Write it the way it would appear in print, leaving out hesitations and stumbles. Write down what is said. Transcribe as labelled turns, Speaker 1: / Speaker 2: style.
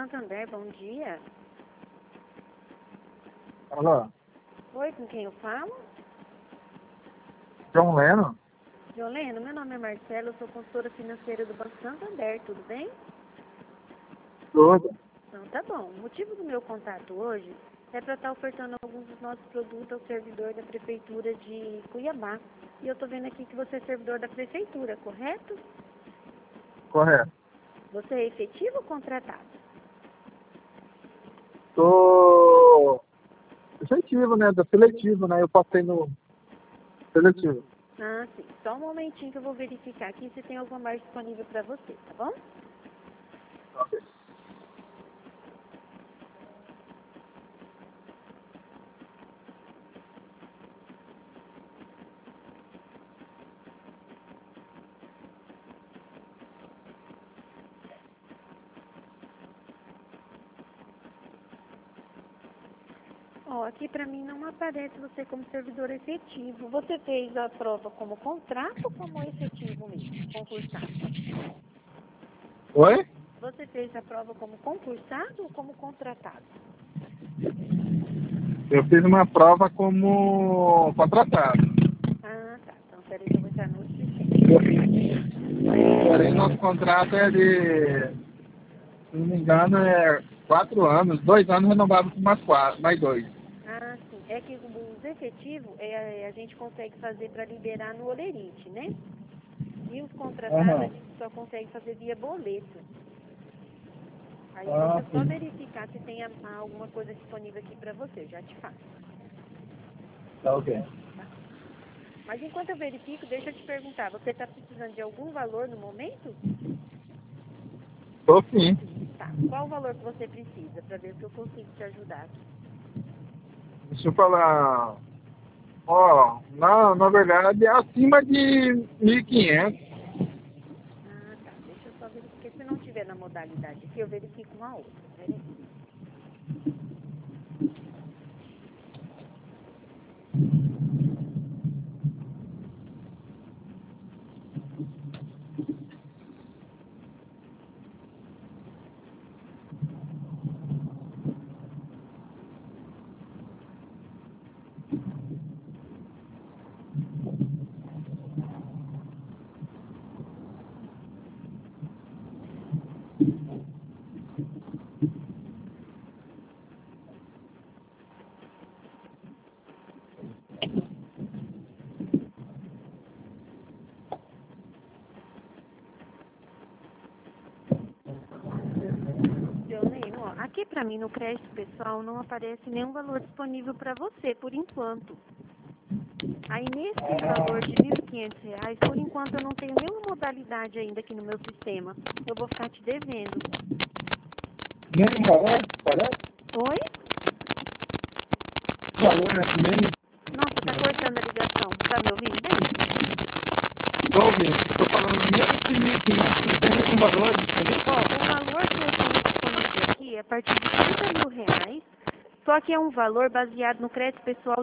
Speaker 1: Santander, bom dia.
Speaker 2: Alô?
Speaker 1: Oi, com quem eu falo?
Speaker 2: John Lennon?
Speaker 1: Joleno, meu nome é Marcelo, eu sou consultora financeira do Banco Santander, tudo bem?
Speaker 2: Tudo.
Speaker 1: Então, tá bom. O motivo do meu contato hoje é para estar ofertando alguns dos nossos produtos ao servidor da Prefeitura de Cuiabá. E eu tô vendo aqui que você é servidor da Prefeitura, correto?
Speaker 2: Correto.
Speaker 1: Você é efetivo ou contratado?
Speaker 2: Tô efetivo, né? Do seletivo, né? Eu passei no seletivo.
Speaker 1: Ah, sim. Só um momentinho que eu vou verificar aqui se tem alguma margem disponível para você, tá bom?
Speaker 2: Ok.
Speaker 1: Ó, aqui para mim não aparece você como servidor efetivo. Você fez a prova como contrato ou como efetivo mesmo, concursado?
Speaker 2: Oi?
Speaker 1: Você fez a prova como concursado ou como contratado?
Speaker 2: Eu fiz uma prova como contratado.
Speaker 1: Ah, tá. Então, peraí que eu vou entrar no sistema.
Speaker 2: Porém, nosso contrato é de, se não me engano, é 4 anos. 2 anos renovados por mais 2.
Speaker 1: Ah, sim. É que os efetivos a gente consegue fazer para liberar no Olerite, né? E os contratados a
Speaker 2: Aham.
Speaker 1: gente só consegue fazer via boleto. Aí deixa
Speaker 2: Ah,
Speaker 1: eu só
Speaker 2: sim.
Speaker 1: verificar se tem alguma coisa disponível aqui para você. Eu já te faço.
Speaker 2: Tá ok.
Speaker 1: Mas enquanto eu verifico, deixa eu te perguntar. Você está precisando de algum valor no momento?
Speaker 2: Tô sim.
Speaker 1: Tá. Qual o valor que você precisa para ver se eu consigo te ajudar aqui?
Speaker 2: Deixa eu falar. Ó, na verdade é acima de 1.500.
Speaker 1: Ah, tá. Deixa eu só verificar. Porque se não tiver na modalidade aqui, eu verifico uma outra. Peraí. Leonino, ó, aqui para mim no crédito pessoal não aparece nenhum valor disponível para você, por enquanto. Aí nesse valor de R$ 1.500, por enquanto eu não tenho nenhuma modalidade ainda aqui no meu sistema. Eu vou ficar te devendo.
Speaker 2: Mesmo valor? Parece?
Speaker 1: Oi?
Speaker 2: Valor é mesmo?
Speaker 1: Nossa, tá cortando a ligação. Tá me ouvindo bem?
Speaker 2: Tô ouvindo. Tô falando mesmo de 1.500. Tem algum valor disponível?
Speaker 1: Ó, o valor que eu tenho disponível aqui é a partir de R$ 30.000. Só que é um valor baseado no crédito pessoal